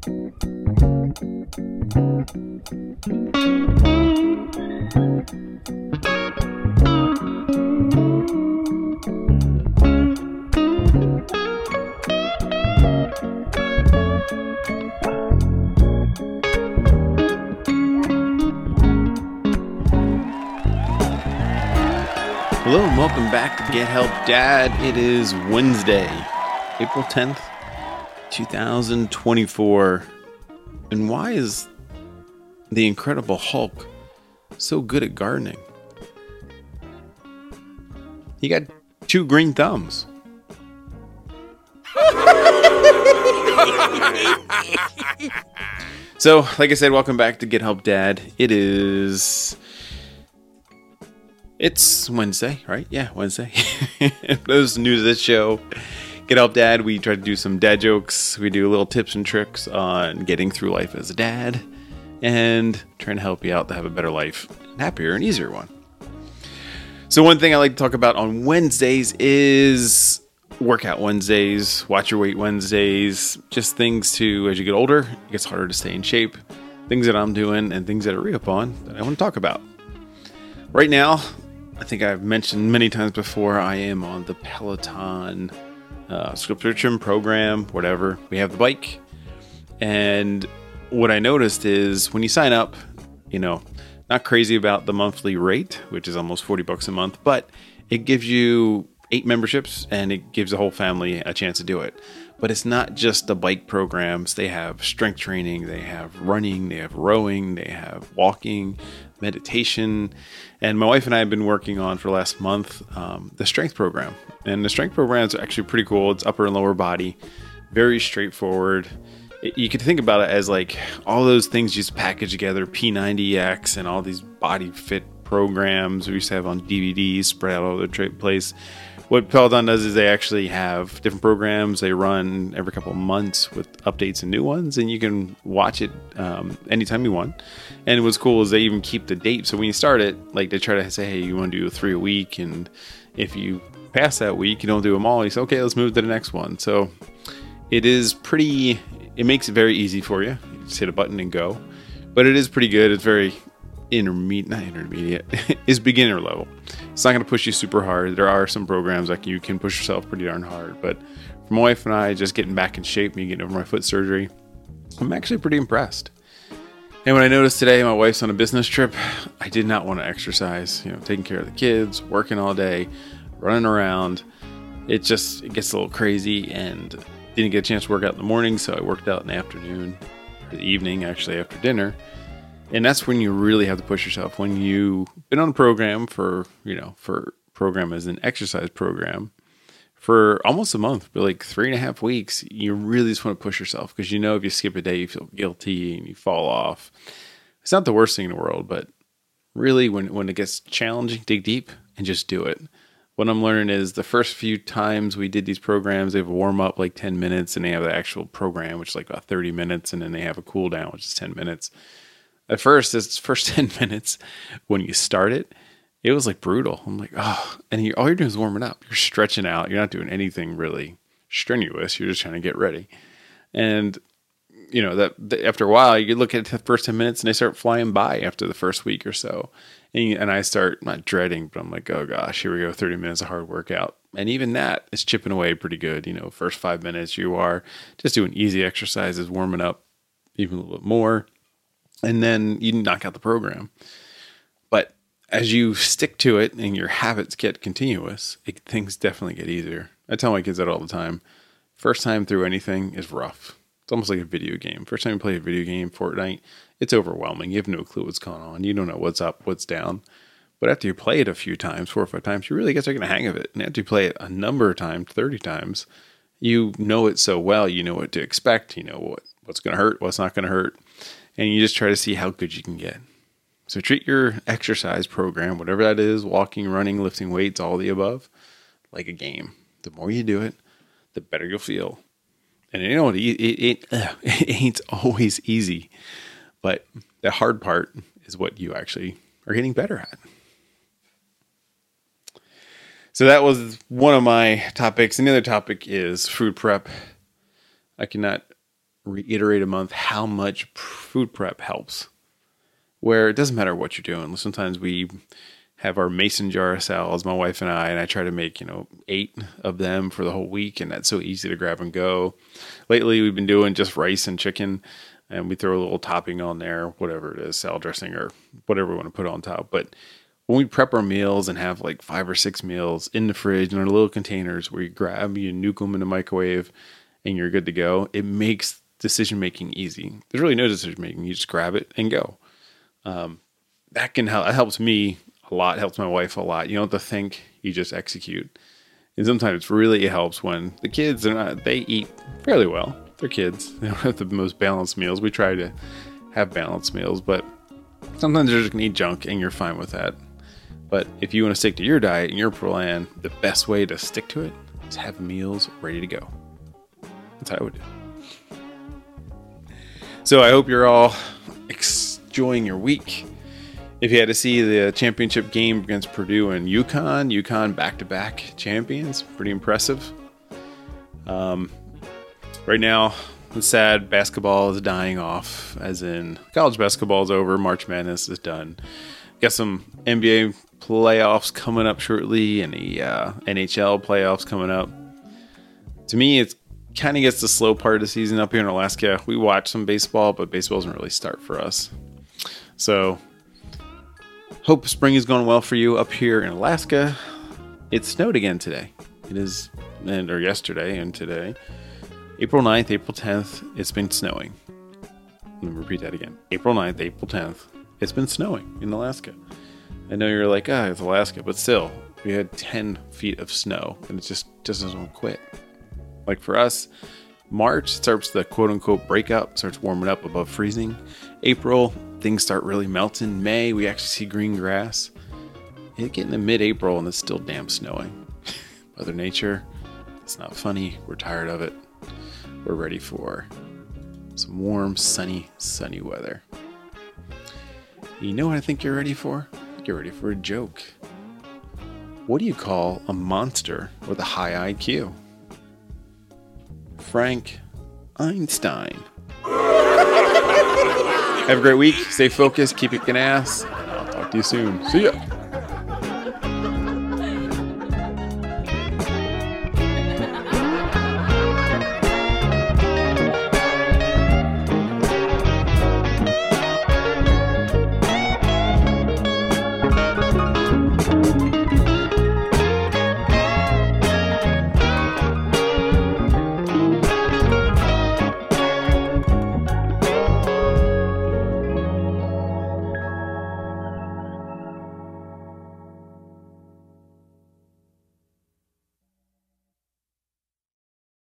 Hello and welcome back to Get Help Dad. It is Wednesday, April 10th, 2024. And why is the Incredible Hulk so good at gardening? He got 2 green thumbs. So, like I said, welcome back to Get Help Dad. It's Wednesday, right? Yeah, Wednesday. For those new to this show, Get Help Dad, we try to do some dad jokes. We do little tips and tricks on getting through life as a dad and trying to help you out to have a better life, a happier and easier one. So one thing I like to talk about on Wednesdays is Workout Wednesdays, Watch Your Weight Wednesdays, just things to, as you get older, it gets harder to stay in shape, things that I'm doing and things that I read up on that I want to talk about. Right now, I think I've mentioned many times before, I am on the Peloton subscription program, whatever. We have the bike. And what I noticed is when you sign up, not crazy about the monthly rate, which is almost $40 a month, but it gives you 8 memberships and it gives the whole family a chance to do it. But it's not just the bike programs. They have strength training, they have running, they have rowing, they have walking, meditation. And my wife and I have been working on for the last month the strength program. And the strength program is actually pretty cool. It's upper and lower body, very straightforward. You could think about it as like all those things just packaged together, P90X and all these body fit programs we used to have on DVDs spread out all over the place. What Peloton does is they actually have different programs. They run every couple of months with updates and new ones, and you can watch it anytime you want. And what's cool is they even keep the date. So when you start it, like they try to say, hey, you want to do 3 a week, and if you pass that week, you don't do them all. You say, okay, let's move to the next one. So it makes it very easy for you. You just hit a button and go. But it is pretty good. It's very intermediate. It's beginner level. It's not going to push you super hard. There are some programs like you can push yourself pretty darn hard. But for my wife and I, just getting back in shape, me getting over my foot surgery, I'm actually pretty impressed. And when I noticed today my wife's on a business trip, I did not want to exercise. Taking care of the kids, working all day, running around. It gets a little crazy, and didn't get a chance to work out in the morning, so I worked out in the afternoon, or the evening, actually, after dinner. And that's when you really have to push yourself. When you've been on a program for program as an exercise program for almost a month, but like 3.5 weeks, you really just want to push yourself because if you skip a day, you feel guilty and you fall off. It's not the worst thing in the world, but really when it gets challenging, dig deep and just do it. What I'm learning is the first few times we did these programs, they have a warm up like 10 minutes and they have the actual program, which is like about 30 minutes. And then they have a cool down, which is 10 minutes. At first, this first 10 minutes, when you start it, it was like brutal. I'm like, oh, and all you're doing is warming up. You're stretching out. You're not doing anything really strenuous. You're just trying to get ready. And, after a while, you look at the first 10 minutes and they start flying by after the first week or so. And I start not dreading, but I'm like, oh gosh, here we go. 30 minutes of hard workout. And even that is chipping away pretty good. First 5 minutes, you are just doing easy exercises, warming up even a little bit more. And then you knock out the program. But as you stick to it and your habits get continuous, things definitely get easier. I tell my kids that all the time. First time through anything is rough. It's almost like a video game. First time you play a video game, Fortnite, it's overwhelming. You have no clue what's going on. You don't know what's up, what's down. But after you play it a few times, 4 or 5 times, you really get taking a hang of it. And after you play it a number of times, 30 times, you know it so well. You know what to expect. You know what's going to hurt, what's not going to hurt. And you just try to see how good you can get. So treat your exercise program, whatever that is, walking, running, lifting weights, all the above, like a game. The more you do it, the better you'll feel. And it ain't always easy. But the hard part is what you actually are getting better at. So that was one of my topics. And the other topic is food prep. I cannot reiterate a month how much food prep helps. Where it doesn't matter what you're doing. Sometimes we have our mason jar of salads, my wife and I try to make, 8 of them for the whole week, and that's so easy to grab and go. Lately, we've been doing just rice and chicken, and we throw a little topping on there, whatever it is, salad dressing or whatever we want to put on top. But when we prep our meals and have like 5 or 6 meals in the fridge in our little containers where you grab, you nuke them in the microwave, and you're good to go, it makes decision-making easy. There's really no decision-making. You just grab it and go. That can help. That helps me a lot. Helps my wife a lot. You don't have to think. You just execute. And sometimes really it helps when the kids they eat fairly well. They're kids. They don't have the most balanced meals. We try to have balanced meals, but sometimes they're just gonna eat junk, and you're fine with that. But if you want to stick to your diet and your plan, the best way to stick to it is have meals ready to go. That's how I would do. So I hope you're all enjoying your week. If you had to see the championship game against Purdue and UConn back-to-back champions, pretty impressive. Right now, it's sad, basketball is dying off, as in college basketball is over, March Madness is done. Got some NBA playoffs coming up shortly, and the NHL playoffs coming up. To me, it's kind of gets the slow part of the season up here in Alaska. We watch some baseball, but baseball doesn't really start for us. So, hope spring is going well for you up here in Alaska. It snowed again today. Or yesterday and today. April 9th, April 10th, it's been snowing. Let me repeat that again. April 9th, April 10th, it's been snowing in Alaska. I know you're like, it's Alaska, but still, we had 10 feet of snow, and it just doesn't quit. Like for us, March starts the quote-unquote breakout, starts warming up above freezing. April, things start really melting. May, we actually see green grass. It get into mid-April, and it's still damn snowing. Mother Nature, it's not funny. We're tired of it. We're ready for some warm, sunny weather. You know what I think you're ready for? I think you're ready for a joke. What do you call a monster with a high IQ? Frank Einstein. Have a great week. Stay focused. Keep kicking ass. And I'll talk to you soon. See ya.